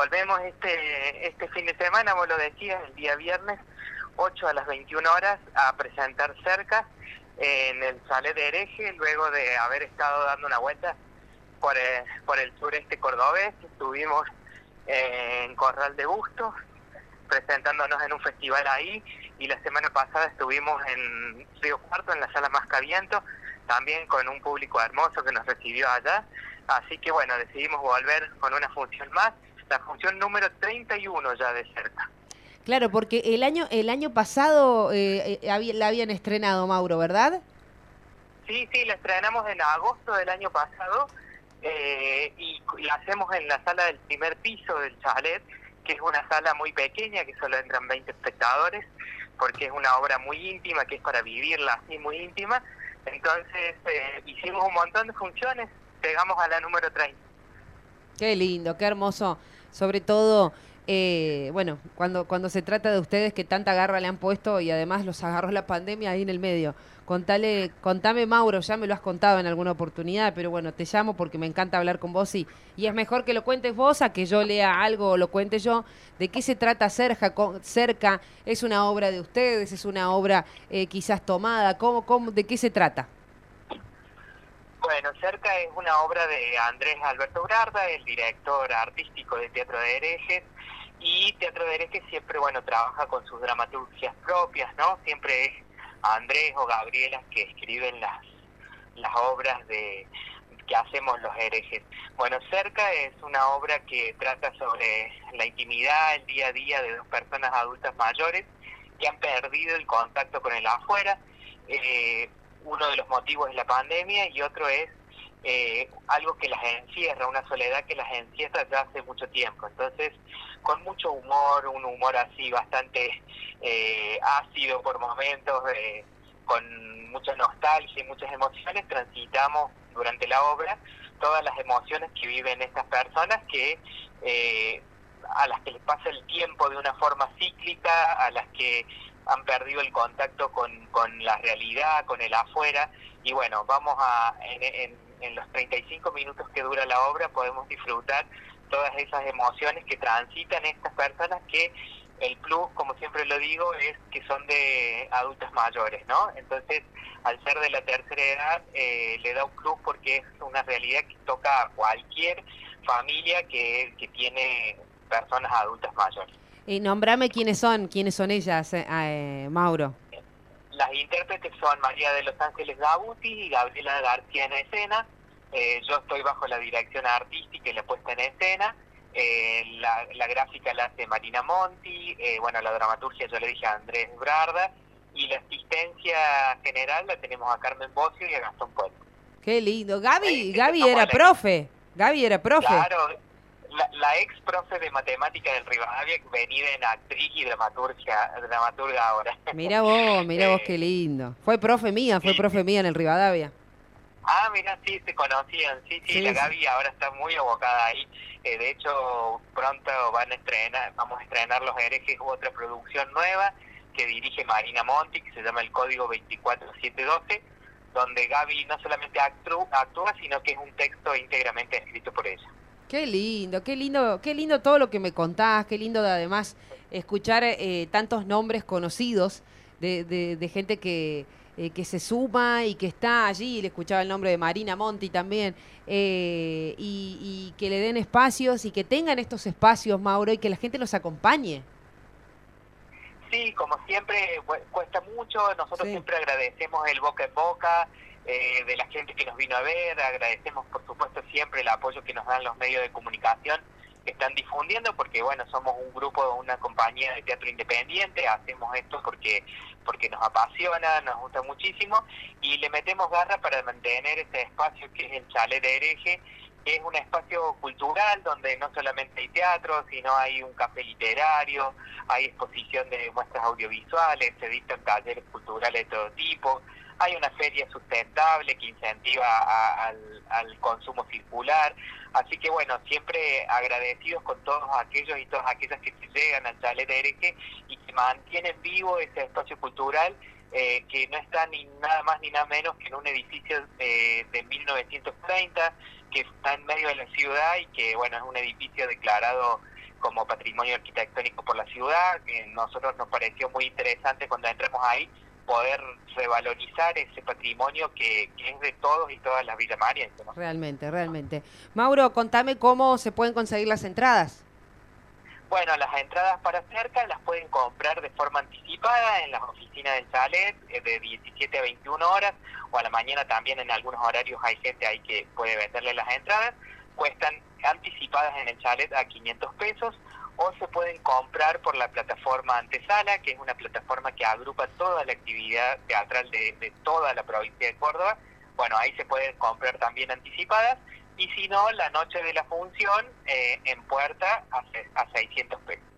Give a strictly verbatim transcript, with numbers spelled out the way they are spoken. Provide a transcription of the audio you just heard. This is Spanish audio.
volvemos este este fin de semana, vos lo decías, el día viernes, ocho a las veintiuna horas, a presentar Cerca en el Chalet de Hereje, luego de haber estado dando una vuelta por el, por el sureste cordobés. Estuvimos en Corral de Bustos, presentándonos en un festival ahí, y la semana pasada estuvimos en Río Cuarto, en la Sala Mascaviento, también con un público hermoso que nos recibió allá. Así que bueno, decidimos volver con una función más, la función número treinta y uno ya de Cerca. Claro, porque el año el año pasado eh, eh, había, la habían estrenado, Mauro, ¿verdad? Sí, sí, la estrenamos en agosto del año pasado, eh, y la hacemos en la sala del primer piso del chalet, que es una sala muy pequeña, que solo entran veinte espectadores, porque es una obra muy íntima, que es para vivirla así, muy íntima. Entonces eh, hicimos un montón de funciones, llegamos a la número treinta. Qué lindo, qué hermoso. Sobre todo, eh, bueno, cuando, cuando se trata de ustedes que tanta garra le han puesto y además los agarró la pandemia ahí en el medio. Contale, contame, Mauro, ya me lo has contado en alguna oportunidad, pero bueno, te llamo porque me encanta hablar con vos y, y es mejor que lo cuentes vos a que yo lea algo o lo cuente yo. ¿De qué se trata Cerca? Cerca ¿es una obra de ustedes? ¿Es una obra eh, quizás tomada? ¿Cómo, cómo, ¿De qué se trata? Bueno, Cerca es una obra de Andrés Alberto Brarda, el director artístico de Teatro de Herejes, y Teatro de Herejes siempre, bueno, trabaja con sus dramaturgias propias, ¿no? Siempre es Andrés o Gabriela que escriben las, las obras de que hacemos los herejes. Bueno, Cerca es una obra que trata sobre la intimidad, el día a día de dos personas adultas mayores que han perdido el contacto con el afuera. Eh, uno de los motivos es la pandemia y otro es eh, algo que las encierra, una soledad que las encierra ya hace mucho tiempo. Entonces, con mucho humor, un humor así bastante eh, ácido por momentos, eh, con mucha nostalgia y muchas emociones, transitamos durante la obra todas las emociones que viven estas personas que eh, a las que les pasa el tiempo de una forma cíclica, a las que han perdido el contacto con, con la realidad, con el afuera, y bueno, vamos a, en, en, en los treinta y cinco minutos que dura la obra podemos disfrutar todas esas emociones que transitan estas personas, que el plus, como siempre lo digo, es que son de adultos mayores, ¿no? Entonces, al ser de la tercera edad, eh, le da un plus porque es una realidad que toca a cualquier familia que, que tiene personas adultas mayores. Y nombrame quiénes son, quiénes son ellas, eh, eh, Mauro. Las intérpretes son María de los Ángeles Gabuti y Gabriela García en escena. Eh, yo estoy bajo la dirección artística y la puesta en escena. Eh, la, la gráfica la hace Marina Monti. Eh, bueno, la dramaturgia yo le dije a Andrés Brarda. Y la asistencia general la tenemos a Carmen Bocio y a Gastón Pueblo. Qué lindo. Gaby, Gaby era profe. Gaby era profe. Claro. La, la ex profe de matemática del Rivadavia, venida en actriz y dramaturgia, dramaturga ahora. Mira vos, mira vos qué lindo. Fue profe mía, fue sí. profe mía en el Rivadavia. Ah, mira, sí, se conocían, sí, sí, sí la Gaby sí. Ahora está muy abocada ahí. Eh, de hecho, pronto van a estrenar, vamos a estrenar Los Herejes, otra producción nueva que dirige Marina Monti, que se llama El Código veinticuatro siete doce, donde Gaby no solamente actúa, actúa, sino que es un texto íntegramente escrito por ella. Qué lindo, qué lindo, qué lindo todo lo que me contás, qué lindo de, además escuchar eh, tantos nombres conocidos de, de, de gente que, eh, que se suma y que está allí. Le escuchaba el nombre de Marina Monti también, eh, y, y que le den espacios y que tengan estos espacios, Mauro, y que la gente los acompañe. Sí, como siempre, cuesta mucho, nosotros sí. siempre agradecemos el boca en boca, Eh, de la gente que nos vino a ver, agradecemos por supuesto siempre el apoyo que nos dan los medios de comunicación que están difundiendo, porque bueno, somos un grupo, una compañía de teatro independiente, hacemos esto porque porque nos apasiona, nos gusta muchísimo y le metemos garra para mantener este espacio que es el Chalet de Hereje, que es un espacio cultural donde no solamente hay teatro, sino hay un café literario, hay exposición de muestras audiovisuales, se dictan talleres culturales de todo tipo. Hay una feria sustentable que incentiva a, al, al consumo circular. Así que bueno, siempre agradecidos con todos aquellos y todas aquellas que se llegan al Chalet de Hereje y que mantienen vivo ese espacio cultural, eh, que no está ni nada más ni nada menos que en un edificio de, de mil novecientos treinta, que está en medio de la ciudad y que bueno, es un edificio declarado como patrimonio arquitectónico por la ciudad, que a nosotros nos pareció muy interesante cuando entramos ahí poder revalorizar ese patrimonio que, que es de todos y todas las villamarienses, ¿no? Realmente, realmente. Mauro, contame cómo se pueden conseguir las entradas. Bueno, las entradas para Cerca las pueden comprar de forma anticipada en las oficinas del chalet de diecisiete a veintiuna horas, o a la mañana también en algunos horarios hay gente ahí que puede venderle las entradas. Cuestan anticipadas en el chalet a quinientos pesos, o se pueden comprar por la plataforma Antesala, que es una plataforma que agrupa toda la actividad teatral de, de toda la provincia de Córdoba. Bueno, ahí se pueden comprar también anticipadas, y si no, la noche de la función eh, en puerta a, a seiscientos pesos.